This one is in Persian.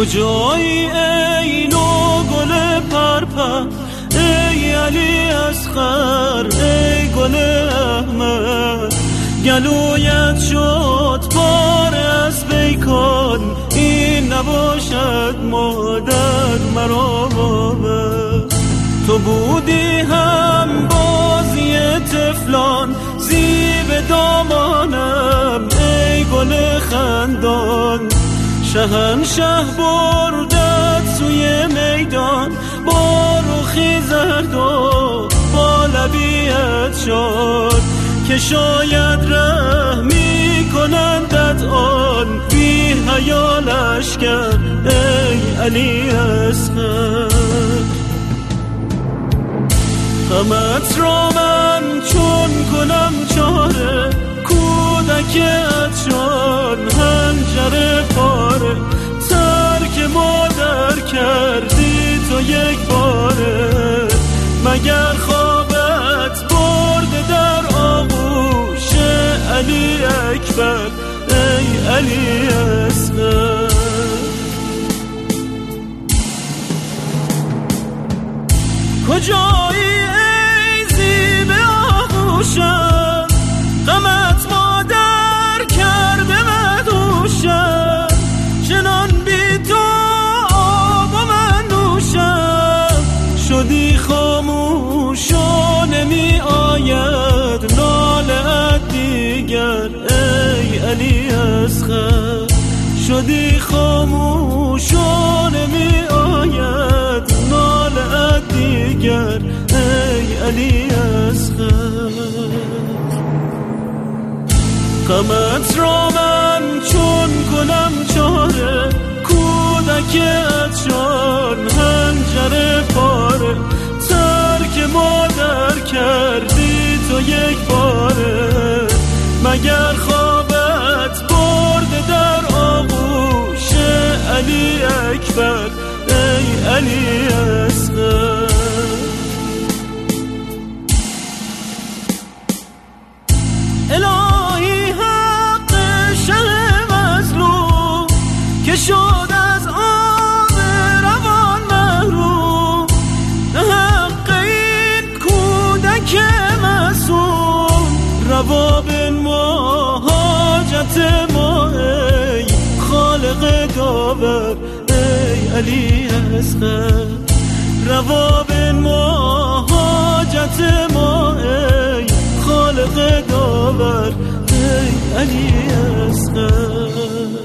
کجایی ای نو گل پرپر، ای علی اصغر، ای گل احمد. گلویت شد پاره از بیکن، این نباشد مادر مرا بابا. تو بودی هم بازی طفلان، زیب دامانم ای گل خندان. شهنشه بردت سوی میدان، با رخی زرد و با لبیت شد، که شاید رحمی کنندت آن بی حیا لشکر ای علی اصغر. غمت را من چون کنم چاره، کودکت شد حنجره پاره. ترک مادر کردی تو یک باره، مگر خوابت برده در آغوش علی اکبر ای علی اصغر. کجایی ای زیب آغوشم، غمت مادر کرده مدوشم. چنان بی تو آب و من نوشم، شدی خاموش و نمی آید ناله دیگر ای علی اصغر. شدی خاموش و نمی آید ناله دیگر ای علی اصغر. غمت را من چون کنم چاره، کودکت شد حنجره پاره. ترک مادر کردی تو یک باره، مگر خوابت برده در آغوش علی اکبر ای علی اصغر. الهی حق شه مظلوم، که شد از آب روان محروم. حق این کودک معصوم، روا بنما حاجت ما ای خالق داور ای علی اصغر. روا بنما حاجت ما ای خالق داور ای علی اصغر.